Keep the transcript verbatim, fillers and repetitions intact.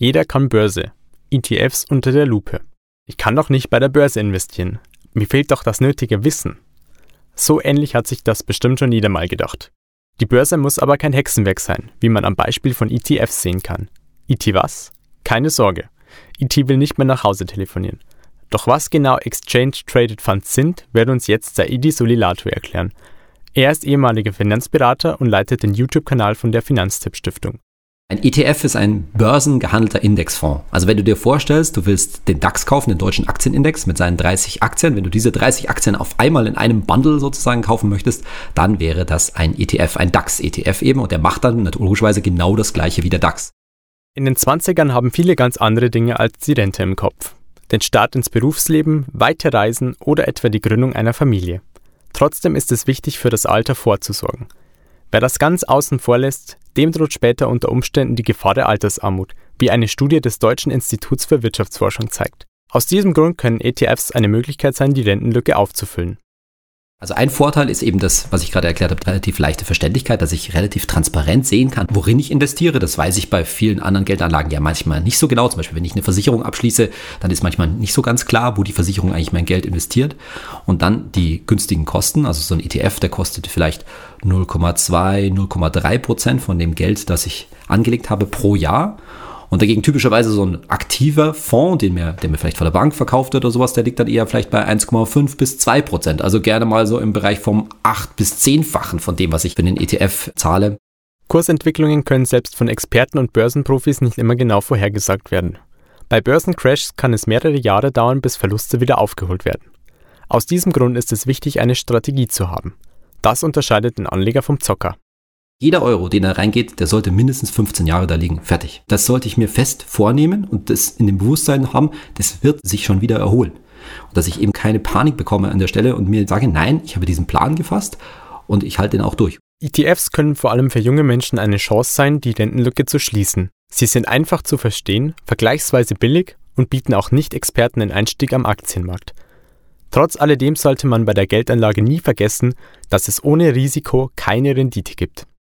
Jeder kann Börse, E T Fs unter der Lupe. Ich kann doch nicht bei der Börse investieren. Mir fehlt doch das nötige Wissen. So ähnlich hat sich das bestimmt schon jeder mal gedacht. Die Börse muss aber kein Hexenwerk sein, wie man am Beispiel von E T Fs sehen kann. E T was? Keine Sorge. E T will nicht mehr nach Hause telefonieren. Doch was genau Exchange Traded Funds sind, wird uns jetzt Saidi Solilato erklären. Er ist ehemaliger Finanzberater und leitet den YouTube-Kanal von der Finanztipp-Stiftung. Ein E T F ist ein börsengehandelter Indexfonds. Also wenn du dir vorstellst, du willst den DAX kaufen, den deutschen Aktienindex mit seinen dreißig Aktien, wenn du diese dreißig Aktien auf einmal in einem Bundle sozusagen kaufen möchtest, dann wäre das ein E T F, ein DAX-E T F eben, und der macht dann logischerweise genau das gleiche wie der DAX. In den zwanzigern haben viele ganz andere Dinge als die Rente im Kopf. Den Start ins Berufsleben, weite Reisen oder etwa die Gründung einer Familie. Trotzdem ist es wichtig, für das Alter vorzusorgen. Wer das ganz außen vor lässt, dem droht später unter Umständen die Gefahr der Altersarmut, wie eine Studie des Deutschen Instituts für Wirtschaftsforschung zeigt. Aus diesem Grund können E T Fs eine Möglichkeit sein, die Rentenlücke aufzufüllen. Also ein Vorteil ist eben das, was ich gerade erklärt habe, relativ leichte Verständlichkeit, dass ich relativ transparent sehen kann, worin ich investiere. Das weiß ich bei vielen anderen Geldanlagen ja manchmal nicht so genau. Zum Beispiel, wenn ich eine Versicherung abschließe, dann ist manchmal nicht so ganz klar, wo die Versicherung eigentlich mein Geld investiert. Und dann die günstigen Kosten, also so ein E T F, der kostet vielleicht null Komma zwei, null Komma drei Prozent von dem Geld, das ich angelegt habe pro Jahr. Und dagegen typischerweise so ein aktiver Fonds, den mir, der mir vielleicht von der Bank verkauft wird oder sowas, der liegt dann eher vielleicht bei eins Komma fünf bis zwei Prozent. Also gerne mal so im Bereich vom acht bis zehnfachen von dem, was ich für den E T F zahle. Kursentwicklungen können selbst von Experten und Börsenprofis nicht immer genau vorhergesagt werden. Bei Börsencrashs kann es mehrere Jahre dauern, bis Verluste wieder aufgeholt werden. Aus diesem Grund ist es wichtig, eine Strategie zu haben. Das unterscheidet den Anleger vom Zocker. Jeder Euro, den da reingeht, der sollte mindestens fünfzehn Jahre da liegen. Fertig. Das sollte ich mir fest vornehmen und das in dem Bewusstsein haben, das wird sich schon wieder erholen. Und dass ich eben keine Panik bekomme an der Stelle und mir sage, nein, ich habe diesen Plan gefasst und ich halte den auch durch. E T Fs können vor allem für junge Menschen eine Chance sein, die Rentenlücke zu schließen. Sie sind einfach zu verstehen, vergleichsweise billig und bieten auch Nicht-Experten den Einstieg am Aktienmarkt. Trotz alledem sollte man bei der Geldanlage nie vergessen, dass es ohne Risiko keine Rendite gibt.